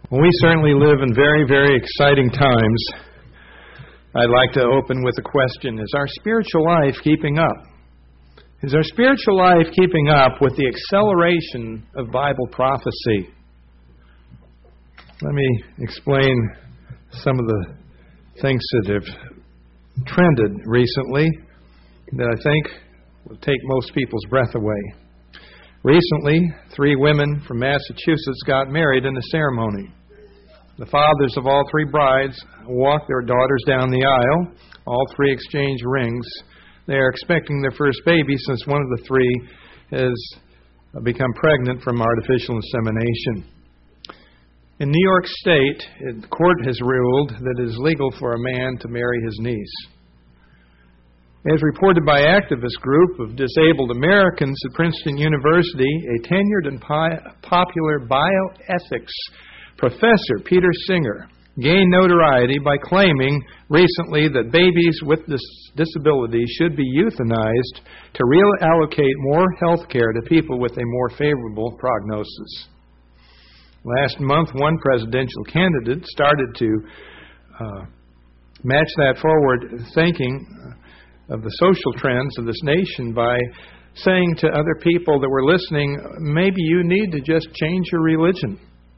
Well, we certainly live in very, very exciting times. I'd like to open with a question. Is our spiritual life keeping up? Is our spiritual life keeping up with the acceleration of Bible prophecy? Let me explain some of the things that have trended recently that I think will take most people's breath away. Recently, 3 women from Massachusetts got married in a ceremony. The fathers of all 3 brides walked their daughters down the aisle. All 3 exchanged rings. They are expecting their first baby since one of the 3 has become pregnant from artificial insemination. In New York State, the court has ruled that it is legal for a man to marry his niece. As reported by activist group of disabled Americans at Princeton University, a tenured and popular bioethics professor, Peter Singer, gained notoriety by claiming recently that babies with disabilities should be euthanized to reallocate more health care to people with a more favorable prognosis. Last month, one presidential candidate started to match that forward thinking of the social trends of this nation by saying to other people that were listening, maybe you need to just change your religion.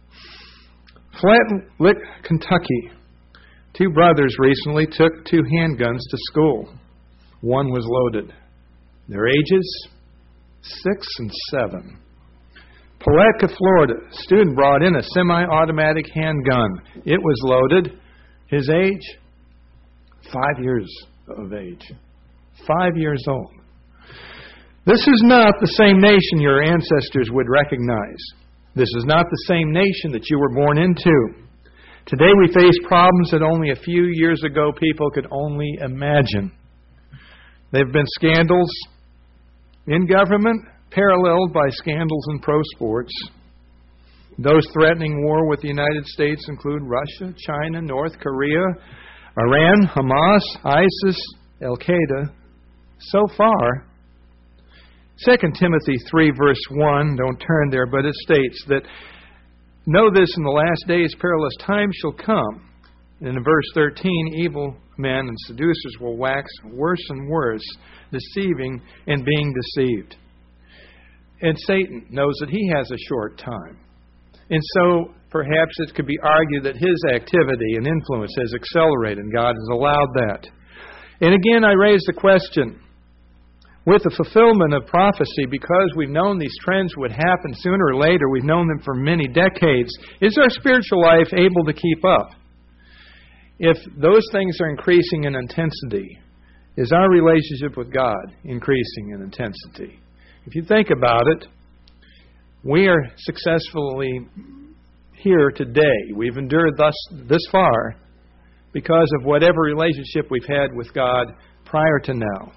Flat Lick, Kentucky. 2 brothers recently took 2 handguns to school. One was loaded. Their ages, 6 and 7. Palatka, Florida. Student brought in a semi-automatic handgun. It was loaded. His age, 5 years of age. 5 years old. This is not the same nation your ancestors would recognize. This is not the same nation that you were born into. Today we face problems that only a few years ago people could only imagine. There have been scandals in government paralleled by scandals in pro sports. Those threatening war with the United States include Russia, China, North Korea, Iran, Hamas, ISIS, Al-Qaeda. So far, 2 Timothy 3 verse 1, don't turn there, but it states that, know this, in the last days perilous times shall come. And in verse 13, evil men and seducers will wax worse and worse, deceiving and being deceived. And Satan knows that he has a short time. And so perhaps it could be argued that his activity and influence has accelerated, and God has allowed that. And again, I raise the question, with the fulfillment of prophecy, because we've known these trends would happen sooner or later, we've known them for many decades, is our spiritual life able to keep up? If those things are increasing in intensity, is our relationship with God increasing in intensity? If you think about it, we are successfully here today. We've endured this far because of whatever relationship we've had with God prior to now.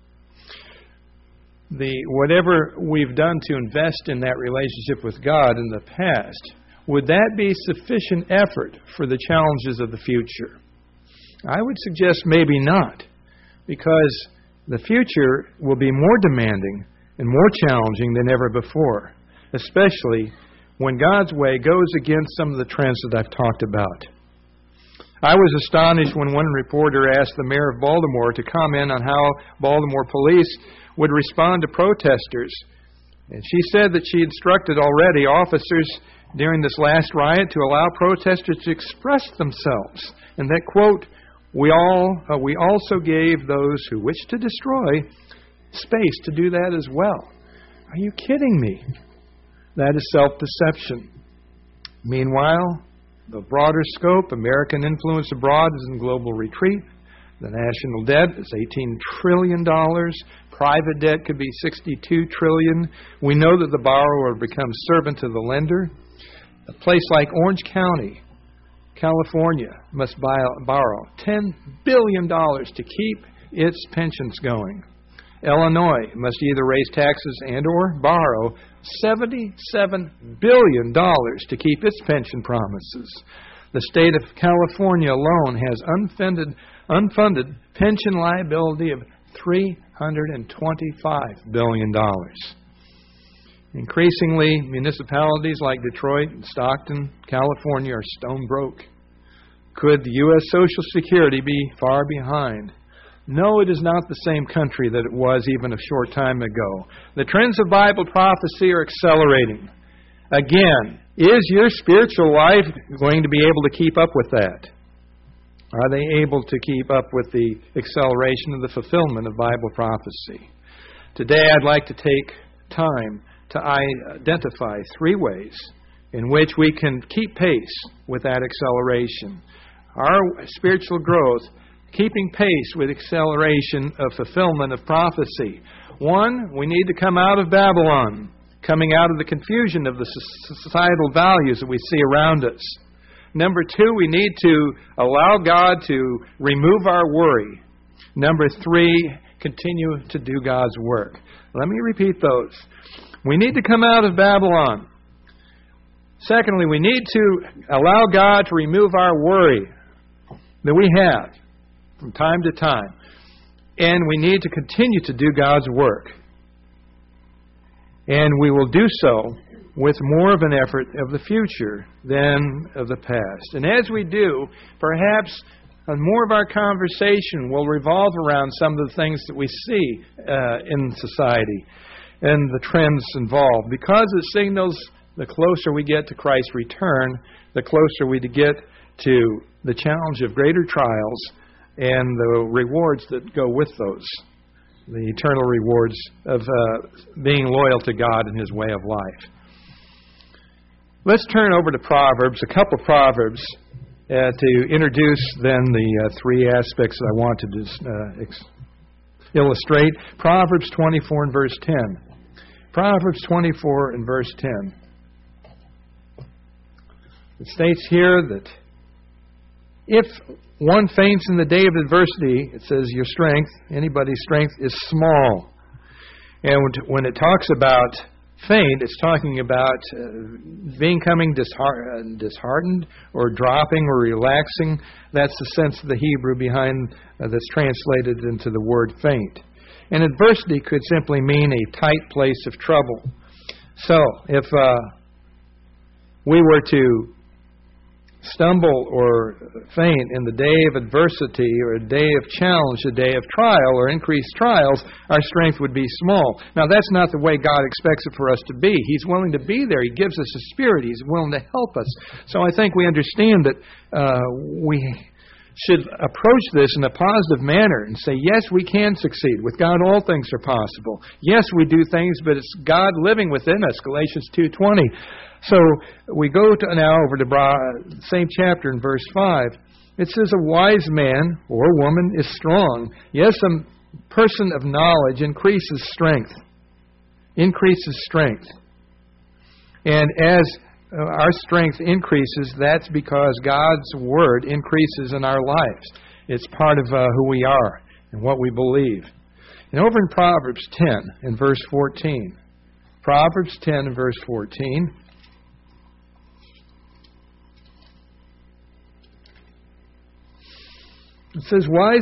Whatever we've done to invest in that relationship with God in the past, would that be sufficient effort for the challenges of the future? I would suggest maybe not, because the future will be more demanding and more challenging than ever before, especially when God's way goes against some of the trends that I've talked about. I was astonished when one reporter asked the mayor of Baltimore to comment on how Baltimore police would respond to protesters. And she said that she instructed already officers during this last riot to allow protesters to express themselves. And that, quote, we also gave those who wish to destroy space to do that as well. Are you kidding me? That is self-deception. Meanwhile, the broader scope, American influence abroad is in global retreat. The national debt is $18 trillion. Private debt could be $62 trillion. We know that the borrower becomes servant to the lender. A place like Orange County, California, must borrow $10 billion to keep its pensions going. Illinois must either raise taxes and or borrow $77 billion to keep its pension promises. The state of California alone has unfunded pension liability of $325 billion. Increasingly, municipalities like Detroit and Stockton, California are stone broke. Could the U.S. Social Security be far behind? No, it is not the same country that it was even a short time ago. The trends of Bible prophecy are accelerating. Again, is your spiritual life going to be able to keep up with that? Are they able to keep up with the acceleration of the fulfillment of Bible prophecy? Today, I'd like to take time to identify 3 ways in which we can keep pace with that acceleration. Our spiritual growth, keeping pace with acceleration of fulfillment of prophecy. 1, we need to come out of Babylon, coming out of the confusion of the societal values that we see around us. Number 2, we need to allow God to remove our worry. Number 3, continue to do God's work. Let me repeat those. We need to come out of Babylon. Secondly, we need to allow God to remove our worry that we have from time to time. And we need to continue to do God's work. And we will do so with more of an effort of the future than of the past. And as we do, perhaps more of our conversation will revolve around some of the things that we see in society and the trends involved. Because it signals the closer we get to Christ's return, the closer we get to the challenge of greater trials and the rewards that go with those, the eternal rewards of being loyal to God and His way of life. Let's turn over to Proverbs, a couple of Proverbs, to introduce then the 3 aspects that I want to illustrate. Proverbs 24 and verse 10. Proverbs 24 and verse 10. It states here that if one faints in the day of adversity, it says your strength, anybody's strength, is small. And when it talks about faint, it's talking about becoming disheartened or dropping or relaxing. That's the sense of the Hebrew behind that's translated into the word faint. And adversity could simply mean a tight place of trouble. So, if we were to stumble or faint in the day of adversity or a day of challenge, a day of trial or increased trials, our strength would be small. Now, that's not the way God expects it for us to be. He's willing to be there. He gives us a Spirit. He's willing to help us. So I think we understand that we should approach this in a positive manner and say, yes, we can succeed. With God, all things are possible. Yes, we do things, but it's God living within us, Galatians 2:20. So we go now over to the same chapter in verse 5. It says, a wise man or woman is strong. Yes, a person of knowledge increases strength. Increases strength. And as our strength increases, that's because God's Word increases in our lives. It's part of who we are and what we believe. And over in Proverbs 10 and verse 14. Proverbs 10 and verse 14. It says, wise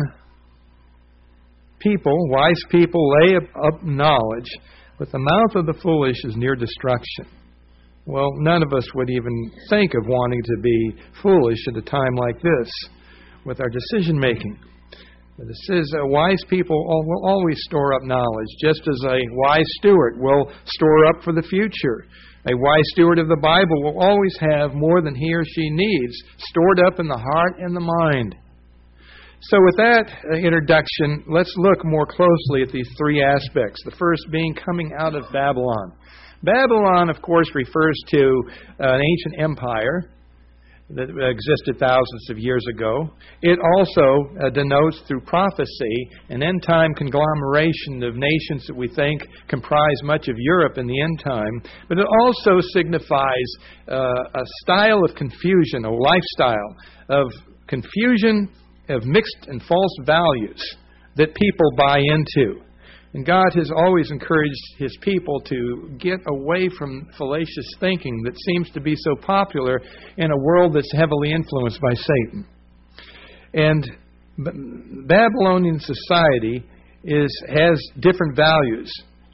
people lay up knowledge, but the mouth of the foolish is near destruction. Well, none of us would even think of wanting to be foolish at a time like this with our decision making. But it says wise people will always store up knowledge, just as a wise steward will store up for the future. A wise steward of the Bible will always have more than he or she needs stored up in the heart and the mind. So with that introduction, let's look more closely at these 3 aspects. The first being coming out of Babylon. Babylon, of course, refers to an ancient empire that existed thousands of years ago. It also denotes through prophecy an end-time conglomeration of nations that we think comprise much of Europe in the end time. But it also signifies a style of confusion, a lifestyle of confusion, of mixed and false values that people buy into. And God has always encouraged His people to get away from fallacious thinking that seems to be so popular in a world that's heavily influenced by Satan. And Babylonian society has different values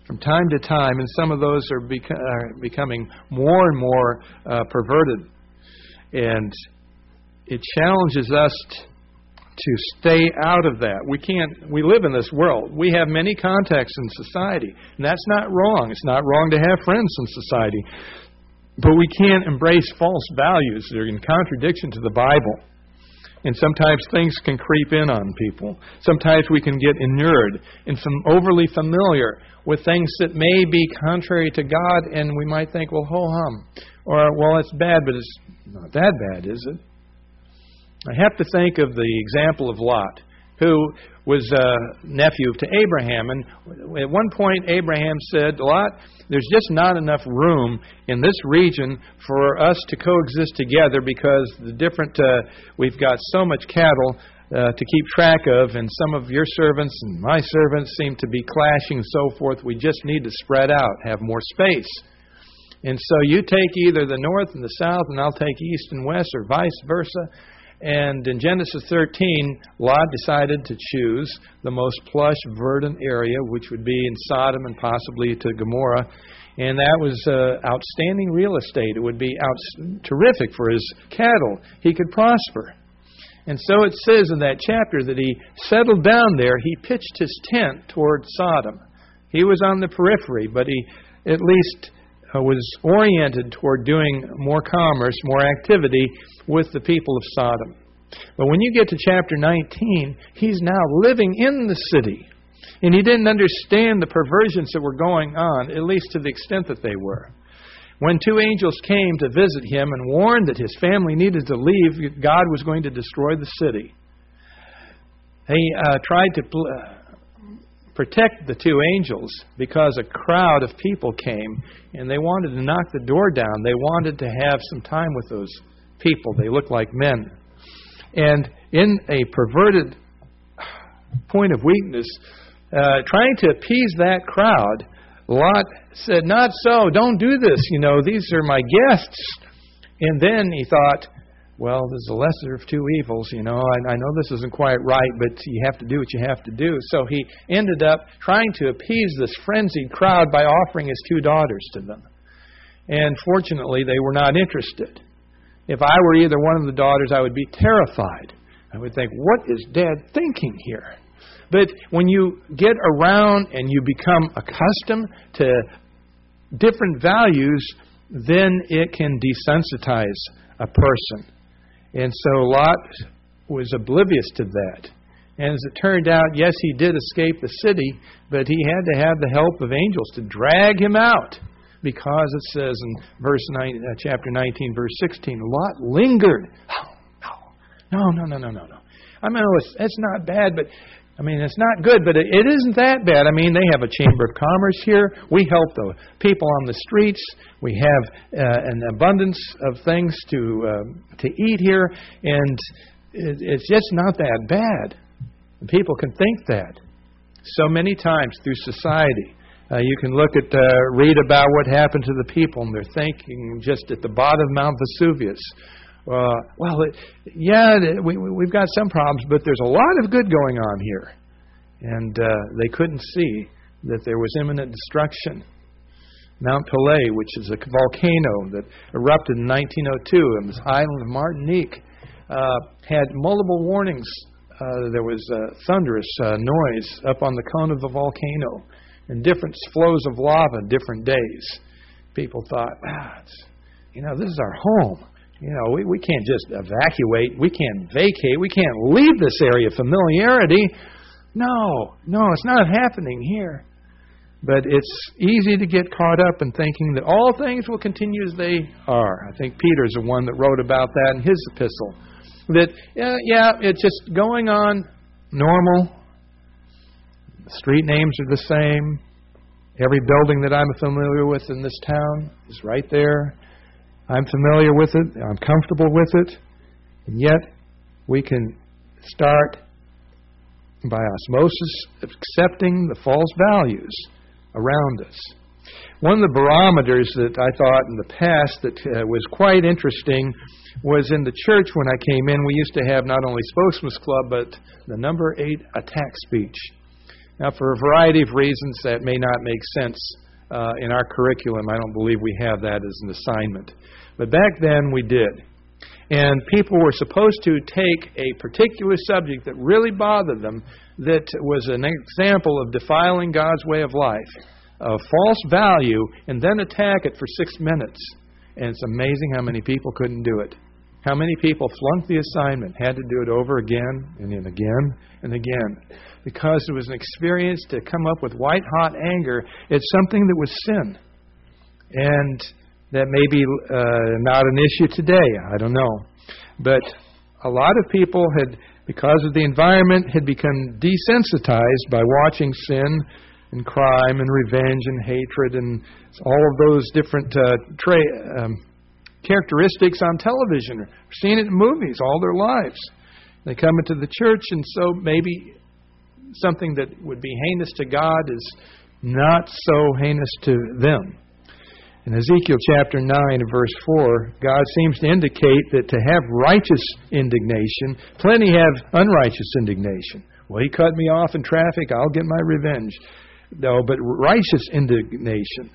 from time to time, and some of those are becoming more and more perverted. And it challenges us to stay out of that. We live in this world. We have many contacts in society, and that's not wrong. It's not wrong to have friends in society. But we can't embrace false values that are in contradiction to the Bible. And sometimes things can creep in on people. Sometimes we can get inured and overly familiar with things that may be contrary to God, and we might think, well, ho-hum. Or, well, it's bad, but it's not that bad, is it? I have to think of the example of Lot, who was a nephew to Abraham. And at one point, Abraham said, Lot, there's just not enough room in this region for us to coexist together because we've got so much cattle to keep track of, and some of your servants and my servants seem to be clashing and so forth. We just need to spread out, have more space. And so you take either the north and the south, and I'll take east and west, or vice versa. And in Genesis 13, Lot decided to choose the most plush, verdant area, which would be in Sodom and possibly to Gomorrah. And that was outstanding real estate. It would be terrific for his cattle. He could prosper. And so it says in that chapter that he settled down there. He pitched his tent toward Sodom. He was on the periphery, but he at least was oriented toward doing more commerce, more activity with the people of Sodom. But when you get to chapter 19, he's now living in the city. And he didn't understand the perversions that were going on, at least to the extent that they were. When two angels came to visit him and warned that his family needed to leave, God was going to destroy the city. He tried to protect the two angels because a crowd of people came and they wanted to knock the door down. They wanted to have some time with those people. They looked like men. And in a perverted point of weakness, trying to appease that crowd, Lot said, not so, don't do this. These are my guests. And then he thought, well, there's a lesser of two evils. I know this isn't quite right, but you have to do what you have to do. So he ended up trying to appease this frenzied crowd by offering his two daughters to them. And fortunately, they were not interested. If I were either one of the daughters, I would be terrified. I would think, what is Dad thinking here? But when you get around and you become accustomed to different values, then it can desensitize a person. And so Lot was oblivious to that. And as it turned out, yes, he did escape the city, but he had to have the help of angels to drag him out. Because it says in chapter 19, verse 16, Lot lingered. No. I mean, it's not bad, but it's not good, but it isn't that bad. They have a chamber of commerce here. We help the people on the streets. We have an abundance of things to eat here, and it's just not that bad. And people can think that. So many times through society, you can read about what happened to the people, and they're thinking just at the bottom of Mount Vesuvius. We've got some problems, but there's a lot of good going on here. And they couldn't see that there was imminent destruction. Mount Pelée, which is a volcano that erupted in 1902 on this island of Martinique, had multiple warnings. There was thunderous noise up on the cone of the volcano and different flows of lava different days. People thought, this is our home. We can't just evacuate. We can't vacate. We can't leave this area of familiarity. No, it's not happening here. But it's easy to get caught up in thinking that all things will continue as they are. I think Peter's the one that wrote about that in his epistle. That, it's just going on normal. The street names are the same. Every building that I'm familiar with in this town is right there. I'm familiar with it. I'm comfortable with it. And yet, we can start by osmosis accepting the false values around us. One of the barometers that I thought in the past that was quite interesting was in the church when I came in. We used to have not only Spokesman's Club, but the number 8 attack speech. Now, for a variety of reasons, that may not make sense in our curriculum. I don't believe we have that as an assignment. But back then, we did. And people were supposed to take a particular subject that really bothered them, that was an example of defiling God's way of life, of false value, and then attack it for 6 minutes. And it's amazing how many people couldn't do it. How many people flunked the assignment, had to do it over again and then again and again. Because it was an experience to come up with white-hot anger at something that was sin. And that may be not an issue today, I don't know. But a lot of people had, because of the environment, had become desensitized by watching sin and crime and revenge and hatred and all of those different characteristics on television, or seeing it in movies all their lives. They come into the church, and so maybe something that would be heinous to God is not so heinous to them. In Ezekiel chapter 9 and verse 4, God seems to indicate that to have righteous indignation, plenty have unrighteous indignation. Well, he cut me off in traffic, I'll get my revenge. No, but righteous indignation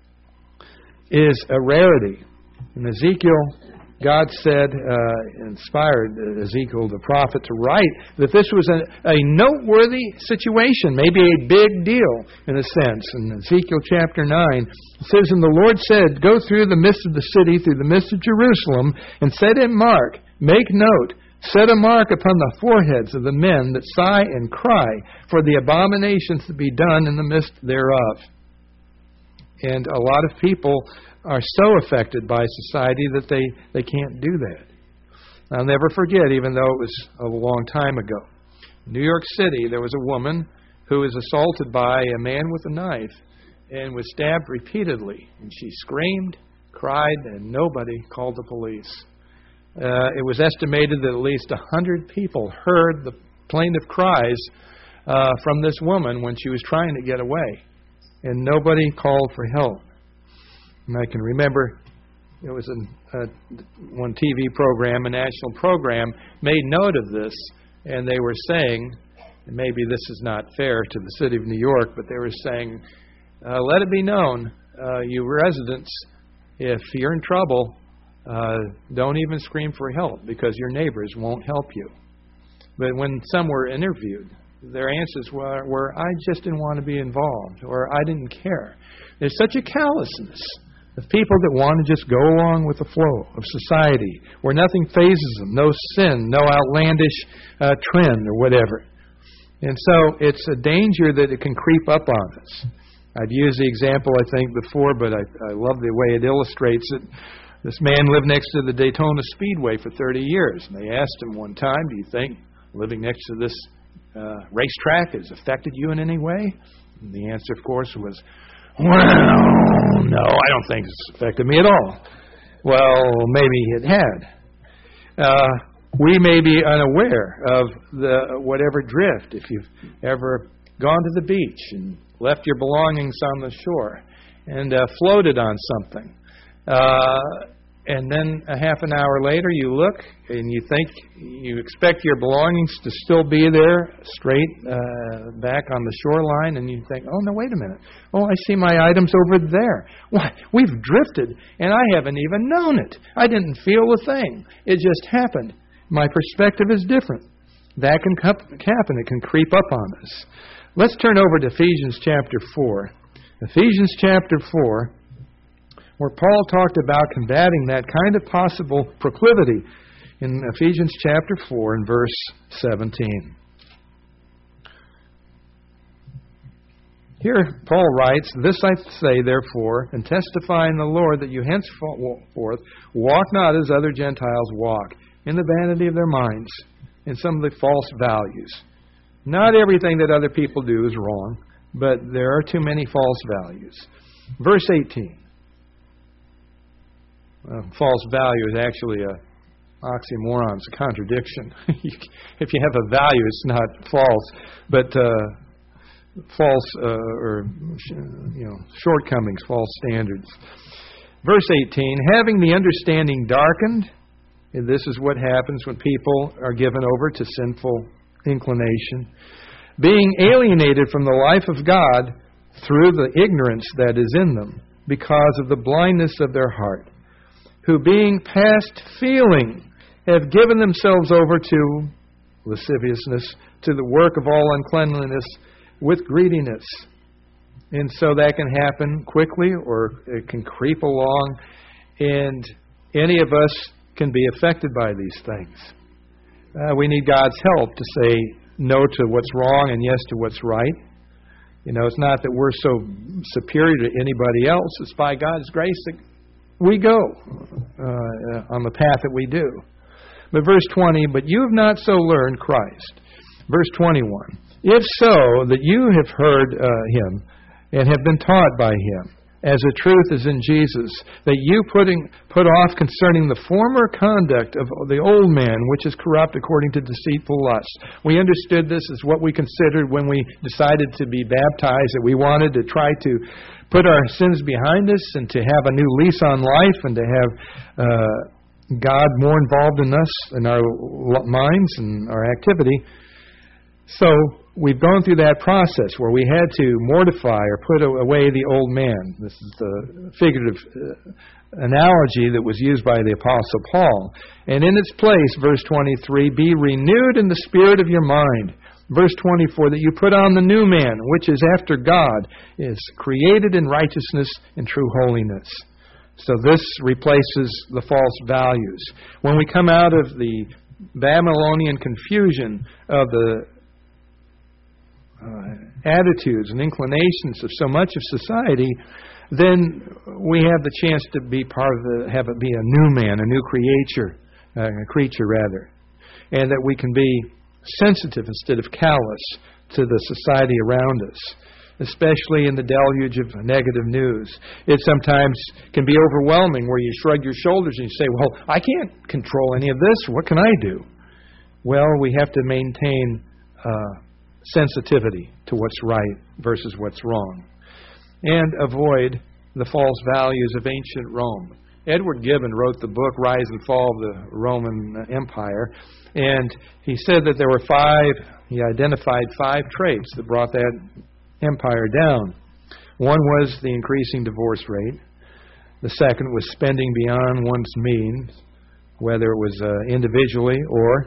is a rarity. In Ezekiel, God said, inspired Ezekiel the prophet to write that this was a noteworthy situation, maybe a big deal in a sense. In Ezekiel chapter 9, it says, "And the Lord said, Go through the midst of the city, through the midst of Jerusalem, and set a mark, make note, set a mark upon the foreheads of the men that sigh and cry for the abominations that be done in the midst thereof." And a lot of people are so affected by society that they can't do that. I'll never forget, even though it was a long time ago. In New York City, there was a woman who was assaulted by a man with a knife and was stabbed repeatedly. And she screamed, cried, and nobody called the police. It was estimated that at least 100 people heard the plaintive cries from this woman when she was trying to get away. And nobody called for help. And I can remember it was one TV program, a national program, made note of this, and they were saying, and maybe this is not fair to the city of New York, but they were saying, let it be known, you residents, if you're in trouble, don't even scream for help because your neighbors won't help you. But when some were interviewed, their answers were, I just didn't want to be involved, or I didn't care. There's such a callousness of people that want to just go along with the flow of society, where nothing phases them, no sin, no outlandish trend or whatever. And so it's a danger that it can creep up on us. I've used the example, I think, before, but I love the way it illustrates it. This man lived next to the Daytona Speedway for 30 years. And they asked him one time, do you think living next to this racetrack has affected you in any way? And the answer, of course, was, well, no, I don't think it's affected me at all. Well, maybe it had. We may be unaware of the whatever drift. If you've ever gone to the beach and left your belongings on the shore and floated on something, and then a half an hour later you look and you expect your belongings to still be there straight back on the shoreline, and you think, oh, no, wait a minute. Oh, I see my items over there. Why, we've drifted and I haven't even known it. I didn't feel a thing. It just happened. My perspective is different. That can happen. It can creep up on us. Let's turn over to Ephesians chapter 4. Ephesians chapter 4, where Paul talked about combating that kind of possible proclivity in Ephesians chapter 4 and verse 17. Here Paul writes, "This I say, therefore, and testify in the Lord, that you henceforth walk not as other Gentiles walk, in the vanity of their minds, in some of the false values." Not everything that other people do is wrong, but there are too many false values. Verse 18. False value is actually an oxymoron. It's a contradiction. If you have a value, it's not false, but false or shortcomings, false standards. Verse 18, having the understanding darkened, and this is what happens when people are given over to sinful inclination. being alienated from the life of God through the ignorance that is in them, because of the blindness of their heart, who being past feeling have given themselves over to lasciviousness, to the work of all uncleanliness with greediness. And so that can happen quickly, or it can creep along, and any of us can be affected by these things. We need God's help to say no to what's wrong and yes to what's right. It's not that we're so superior to anybody else. It's by God's grace that we go on the path that we do. But verse 20, but you have not so learned Christ. Verse 21, if so, that you have heard Him and have been taught by Him, as the truth is in Jesus, that you put off concerning the former conduct of the old man, which is corrupt according to deceitful lust. We understood this as what we considered when we decided to be baptized, that we wanted to try to put our sins behind us and to have a new lease on life and to have God more involved in us, in our minds and our activity. So we've gone through that process where we had to mortify or put away the old man. This is the figurative analogy that was used by the Apostle Paul. And in its place, verse 23, be renewed in the spirit of your mind. Verse 24, that you put on the new man, which is after God, is created in righteousness and true holiness. So this replaces the false values. When we come out of the Babylonian confusion of the attitudes and inclinations of so much of society, then we have the chance to be part of have it be a new man, a new creature, and that we can be sensitive instead of callous to the society around us, especially in the deluge of negative news. It sometimes can be overwhelming, where you shrug your shoulders and you say, well, I can't control any of this. What can I do? Well, we have to maintain sensitivity to what's right versus what's wrong, and avoid the false values of ancient Rome. Edward Gibbon wrote the book Rise and Fall of the Roman Empire, and he said that there were he identified 5 traits that brought that empire down. One was the increasing divorce rate. The second was spending beyond one's means, whether it was individually or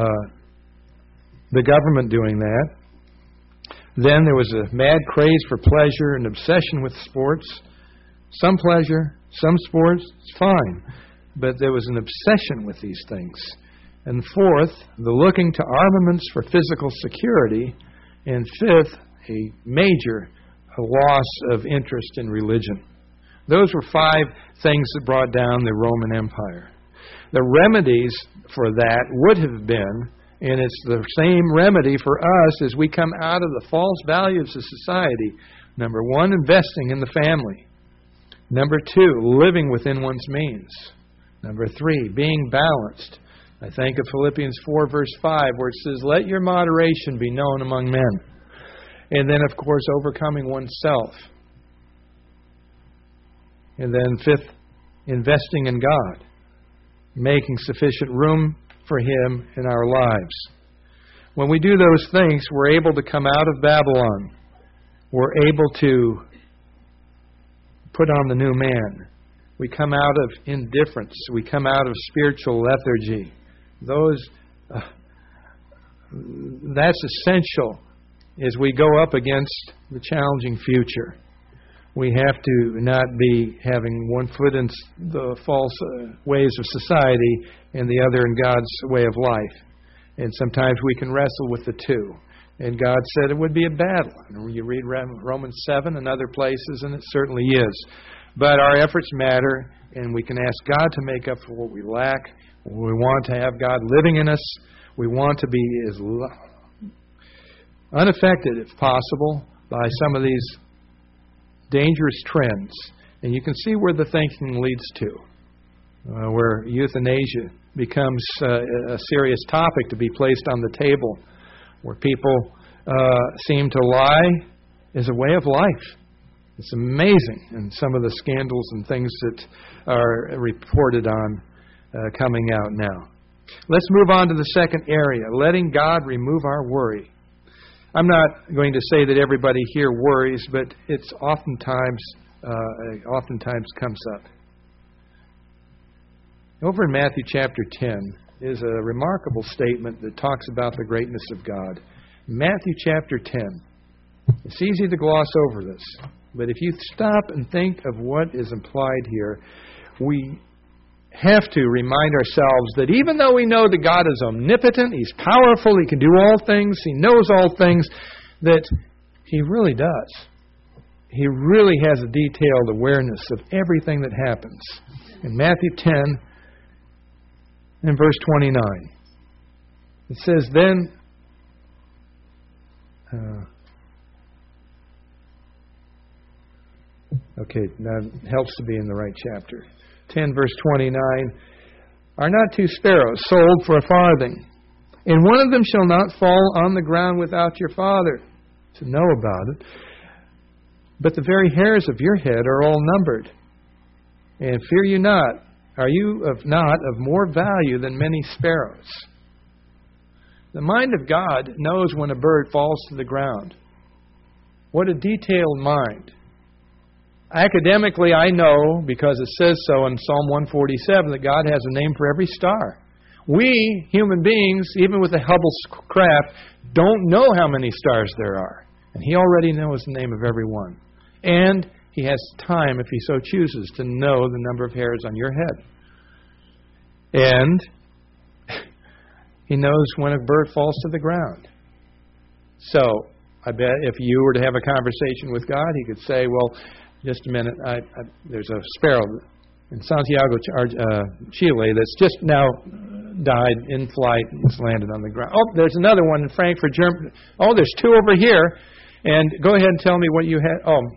the government doing that. Then there was a mad craze for pleasure and obsession with sports. Some pleasure, some sports, it's fine. But there was an obsession with these things. And fourth, the looking to armaments for physical security. And fifth, a major loss of interest in religion. Those were 5 things that brought down the Roman Empire. The remedies for that would have been, and it's the same remedy for us as we come out of the false values of society. Number 1, investing in the family. Number 2, living within one's means. Number 3, being balanced. I think of Philippians 4, verse 5, where it says, let your moderation be known among men. And then, of course, overcoming oneself. And then 5th, investing in God. Making sufficient room for Him in our lives. When we do those things, we're able to come out of Babylon. We're able to put on the new man. We come out of indifference. We come out of spiritual lethargy. That's essential as we go up against the challenging future. We have to not be having one foot in the false ways of society and the other in God's way of life. And sometimes we can wrestle with the two. And God said it would be a battle. And you read Romans 7 and other places, and it certainly is. But our efforts matter, and we can ask God to make up for what we lack. We want to have God living in us. We want to be as unaffected, if possible, by some of these dangerous trends. And you can see where the thinking leads to, where euthanasia becomes a serious topic to be placed on the table, where people seem to lie as a way of life. It's amazing, and some of the scandals and things that are reported on coming out now. Let's move on to the second area, letting God remove our worry. I'm not going to say that everybody here worries, but it's oftentimes comes up. Over in Matthew chapter 10 is a remarkable statement that talks about the greatness of God. Matthew chapter 10. It's easy to gloss over this, but if you stop and think of what is implied here, we have to remind ourselves that even though we know that God is omnipotent, He's powerful, He can do all things, He knows all things, that He really does. He really has a detailed awareness of everything that happens. In Matthew 10, in verse 29, it says, then... okay, now it helps to be in the right chapter. 10 verse 29, are not 2 sparrows sold for a farthing, and one of them shall not fall on the ground without your Father to know about it? But the very hairs of your head are all numbered. And fear you not, are you not of more value than many sparrows? The mind of God knows when a bird falls to the ground. What a detailed mind. Academically, I know, because it says so in Psalm 147, that God has a name for every star. We, human beings, even with the Hubble craft, don't know how many stars there are. And He already knows the name of every one. And He has time, if He so chooses, to know the number of hairs on your head. And He knows when a bird falls to the ground. So, I bet if you were to have a conversation with God, He could say, well, just a minute, there's a sparrow in Santiago, Chile, that's just now died in flight. It's landed on the ground. Oh, there's another one in Frankfurt, Germany. Oh, there's 2 over here. And go ahead and tell me what you had. Oh,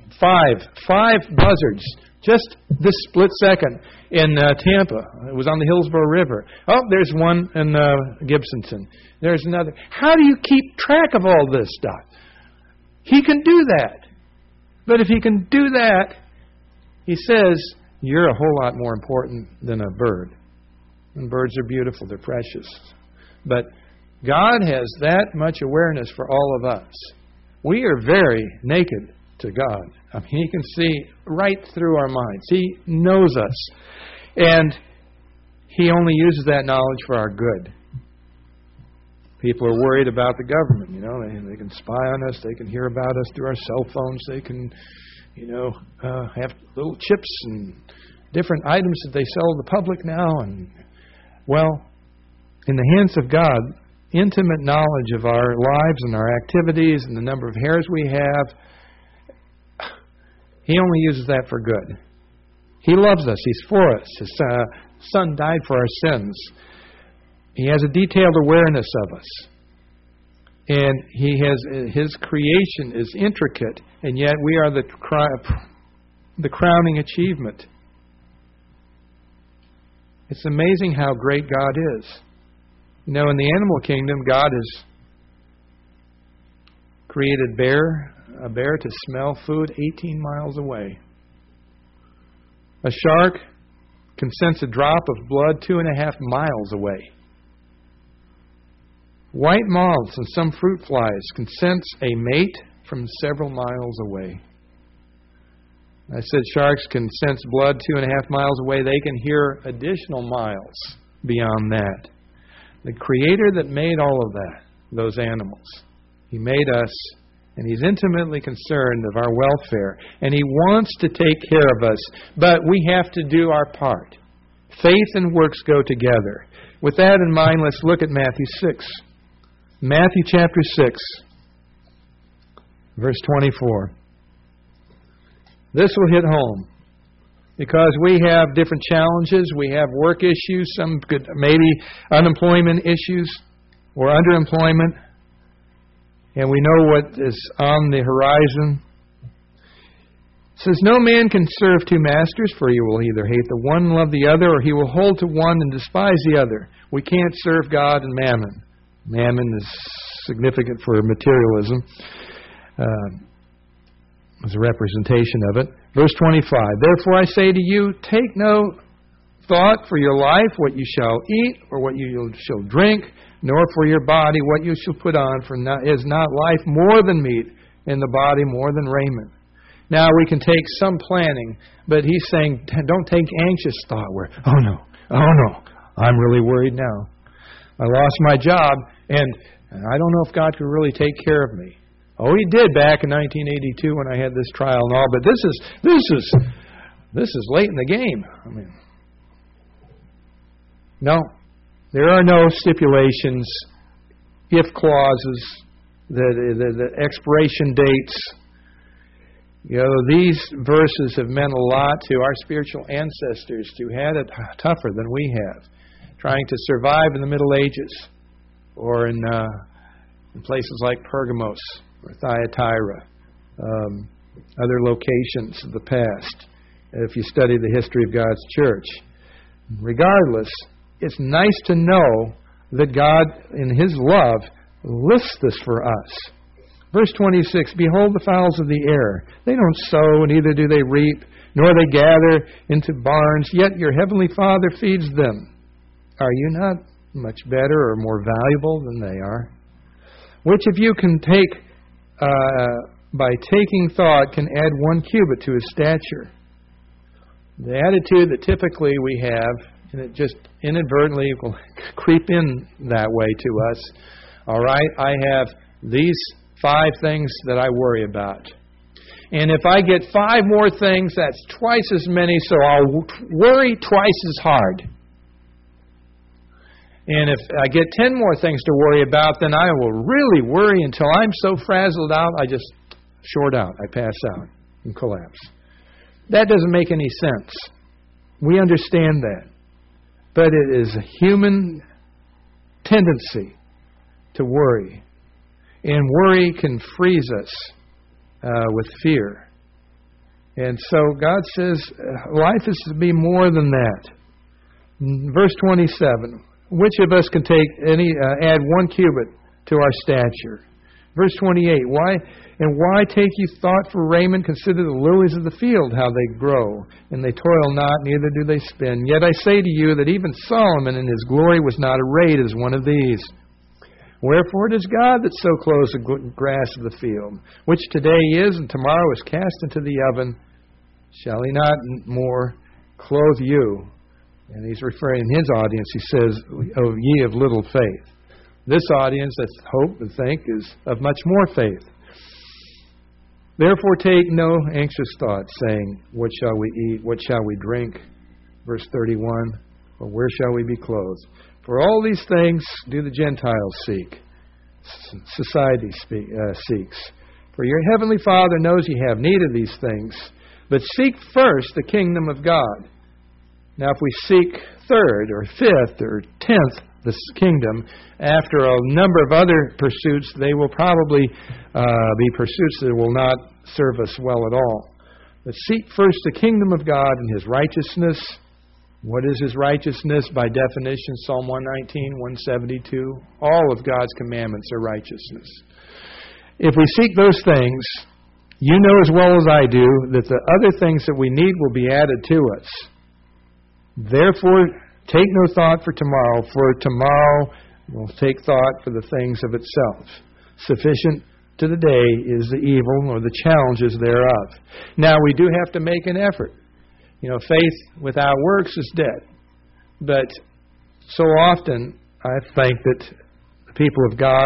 5 buzzards. Just this split second in Tampa. It was on the Hillsborough River. Oh, there's one in Gibsonton. There's another. How do you keep track of all this stuff? He can do that. But if He can do that, He says, you're a whole lot more important than a bird. And birds are beautiful, they're precious. But God has that much awareness for all of us. We are very naked to God. I mean, He can see right through our minds. He knows us. And He only uses that knowledge for our good. People are worried about the government. You know, they can spy on us. They can hear about us through our cell phones. They can, have little chips and different items that they sell to the public now. And well, in the hands of God, intimate knowledge of our lives and our activities and the number of hairs we have, He only uses that for good. He loves us. He's for us. His Son died for our sins. He has a detailed awareness of us. And His creation is intricate, and yet we are the crowning achievement. It's amazing how great God is. You know, in the animal kingdom, God has created a bear to smell food 18 miles away. A shark can sense a drop of blood 2.5 miles away. White moths and some fruit flies can sense a mate from several miles away. I said sharks can sense blood 2.5 miles away. They can hear additional miles beyond that. The Creator that made all of that, those animals, He made us, and He's intimately concerned of our welfare. And He wants to take care of us, but we have to do our part. Faith and works go together. With that in mind, let's look at Matthew 6. Matthew chapter 6, verse 24. This will hit home because we have different challenges. We have work issues, some could maybe unemployment issues or underemployment. And we know what is on the horizon. It says, no man can serve 2 masters, for he will either hate the one and love the other, or he will hold to one and despise the other. We can't serve God and mammon. Mammon is significant for materialism as a representation of it. Verse 25, therefore I say to you, take no thought for your life, what you shall eat or what you shall drink, nor for your body what you shall put on, for is not life more than meat, and the body more than raiment. Now we can take some planning, but he's saying, don't take anxious thought where, oh no, I'm really worried now. I lost my job, and I don't know if God could really take care of me. Oh, He did back in 1982 when I had this trial and all, but this is late in the game. I mean, no, there are no stipulations, if clauses, the expiration dates. You know, these verses have meant a lot to our spiritual ancestors who had it tougher than we have, trying to survive in the Middle Ages or in places like Pergamos or Thyatira, other locations of the past, if you study the history of God's church. Regardless, it's nice to know that God, in His love, lists this for us. Verse 26, behold the fowls of the air. They don't sow, neither do they reap, nor they gather into barns, yet your heavenly Father feeds them. Are you not much better or more valuable than they are? Which of you can take, by taking thought, can add 1 cubit to his stature? The attitude that typically we have, and it just inadvertently will creep in that way to us. All right, I have these 5 things that I worry about. And if I get 5 more things, that's twice as many, so I'll worry twice as hard. And if I get 10 more things to worry about, then I will really worry until I'm so frazzled out, I just short out. I pass out and collapse. That doesn't make any sense. We understand that. But it is a human tendency to worry. And worry can freeze us with fear. And so God says life is to be more than that. Verse 27. Which of us can take add 1 cubit to our stature? Verse 28. Why take you thought for raiment? Consider the lilies of the field, how they grow, and they toil not, neither do they spin. Yet I say to you that even Solomon in his glory was not arrayed as one of these. Wherefore it is God that so clothes the grass of the field, which today is and tomorrow is cast into the oven. Shall He not more clothe you? And He's referring, in His audience, He says, O ye of little faith. This audience, I hope and think, is of much more faith. Therefore take no anxious thought, saying, what shall we eat? What shall we drink? Verse 31, or where shall we be clothed? For all these things do the Gentiles seek. Society seeks. For your heavenly Father knows you have need of these things. But seek first the kingdom of God. Now if we seek 3rd or 5th or 10th this kingdom, after a number of other pursuits, they will probably be pursuits that will not serve us well at all. But seek first the kingdom of God and His righteousness. What is His righteousness? By definition, Psalm 119, 172. All of God's commandments are righteousness. If we seek those things, you know as well as I do that the other things that we need will be added to us. Therefore, take no thought for tomorrow will take thought for the things of itself. Sufficient to the day is the evil or the challenges thereof. Now, we do have to make an effort. You know, faith without works is dead. But so often, I think that the people of God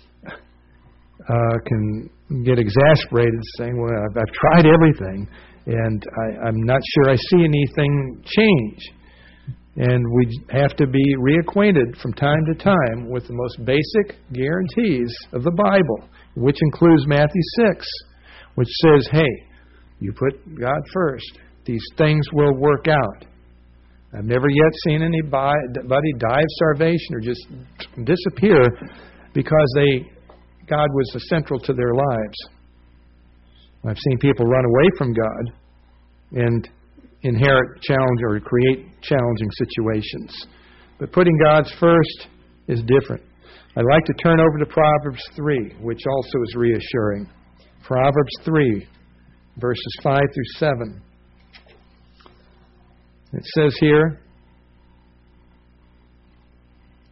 can get exasperated saying, well, I've tried everything, and I'm not sure I see anything change. And we have to be reacquainted from time to time with the most basic guarantees of the Bible, which includes Matthew 6, which says, hey, you put God first. These things will work out. I've never yet seen anybody die of starvation or just disappear because God was central to their lives. I've seen people run away from God and inherit challenge or create challenging situations. But putting God's first is different. I'd like to turn over to Proverbs 3, which also is reassuring. Proverbs 3, verses 5 through 7. It says here,